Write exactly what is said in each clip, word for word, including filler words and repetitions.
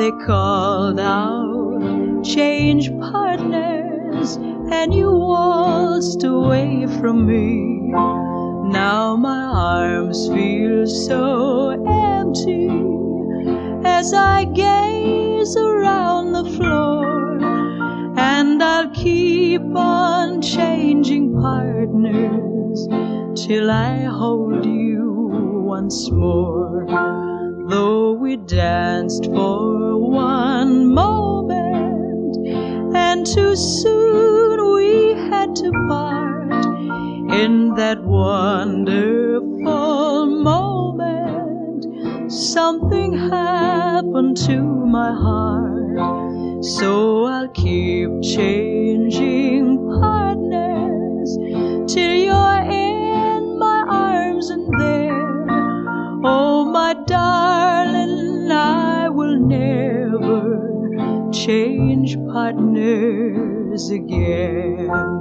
they called out, change partners, and you waltzed away from me. Now my arms feel so empty as I gaze around the floor, and I'll keep on changing partners till I hold you once more. Though we danced for one moment, and too soon we had to part. In that wonderful moment, something happened to my heart. So I'll keep changing partners till you're in my arms and there. Oh, my darling, I will never change partners again.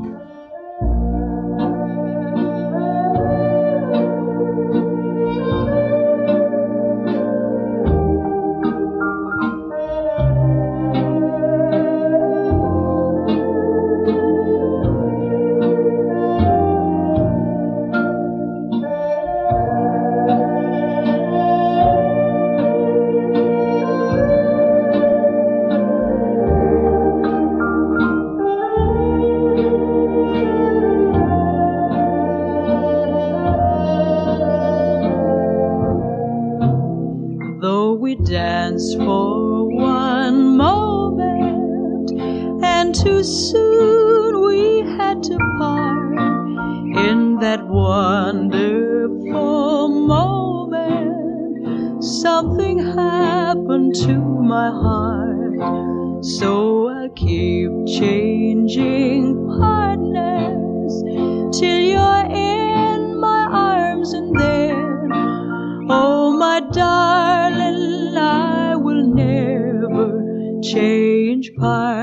We danced for one moment, and too soon we had to part. In that wonderful moment, something happened to my heart. So I'll keep changing partners till you're in my arms and then. Oh, my darling, I will never change partners.